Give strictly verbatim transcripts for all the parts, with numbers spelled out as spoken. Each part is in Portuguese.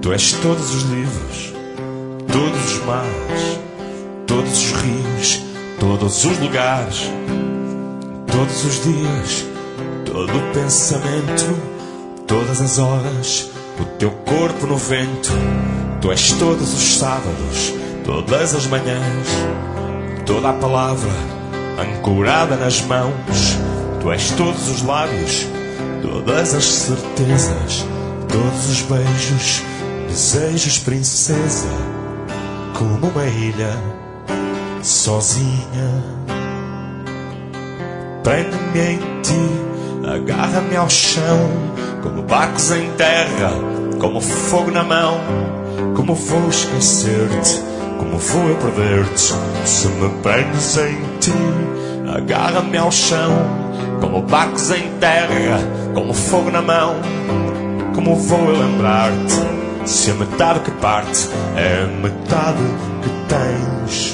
Tu és todos os livros, todos os mares, todos os rios, todos os lugares, todos os dias, todo o pensamento, todas as horas, o teu corpo no vento. Tu és todos os sábados, todas as manhãs, toda a palavra ancorada nas mãos. Tu és todos os lábios, todas as certezas, todos os beijos, desejos, princesa, como uma ilha sozinha. Prende-me em ti, agarra-me ao chão, como barcos em terra, como fogo na mão. Como vou esquecer-te, como vou eu perder-te, se me prendes em ti, agarra-me ao chão, como barcos em terra, como fogo na mão. Como vou eu lembrar-te, se a metade que parte é a metade que tens?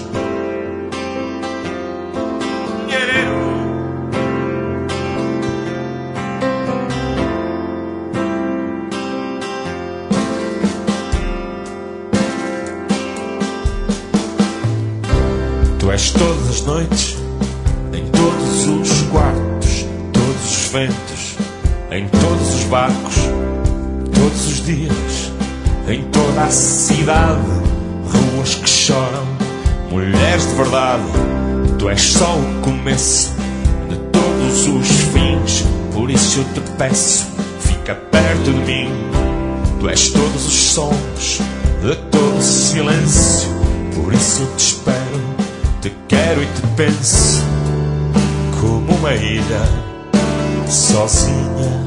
Tu és todas as noites, em todos os quartos, todos os ventos, em todos os barcos, todos os dias, em toda a cidade, ruas que choram, mulheres de verdade. Tu és só o começo de todos os fins, por isso eu te peço, fica perto de mim. Tu és todos os sons de todo o silêncio, por isso eu te espero, te quero e te penso, como uma ilha sozinha.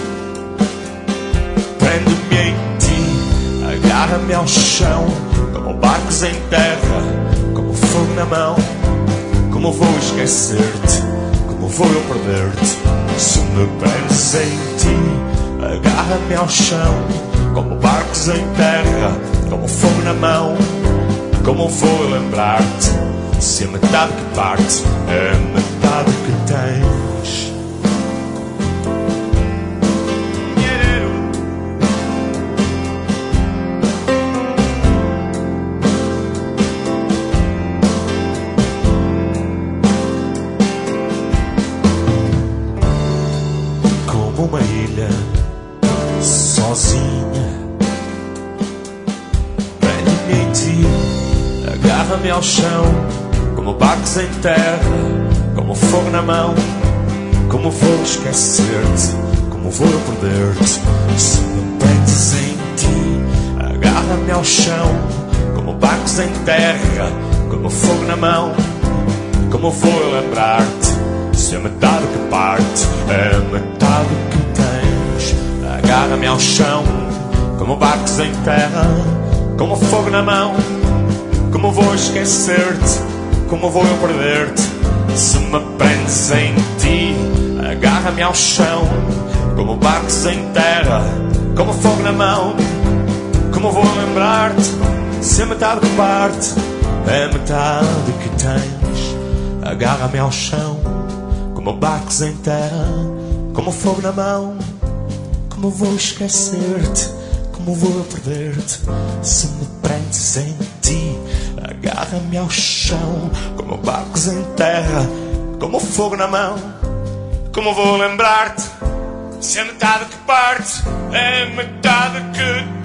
Prende-me em ti, agarra-me ao chão, como barcos em terra, como fogo na mão. Como vou esquecer-te, como vou eu perder-te, se me prendes em ti, agarra-me ao chão, como barcos em terra, como fogo na mão. Como vou eu lembrar-te, se a metade que parte é a metade que tens? Como uma ilha sozinha, prende-me em ti, agarra-me ao chão, como barcos em terra, como fogo na mão. Como vou esquecer-te, como vou eu perder-te, se me prendes em ti, agarra-me ao chão, como barcos em terra, como fogo na mão. Como vou eu lembrar-te, se a metade que parte é a metade que tens? Agarra-me ao chão, como barcos em terra, como fogo na mão. Como vou esquecer-te, como vou eu perder-te, se me prendes em ti, agarra-me ao chão, como barcos em terra, como fogo na mão. Como vou lembrar-te, se a metade que parte é a metade que tens? Agarra-me ao chão, como barcos em terra, como fogo na mão. Como vou esquecer-te, como vou eu perder-te, se me prendes em ti, agarra-me ao chão, como barcos em terra, como fogo na mão. Como vou lembrar-te, se a metade que parte é a metade que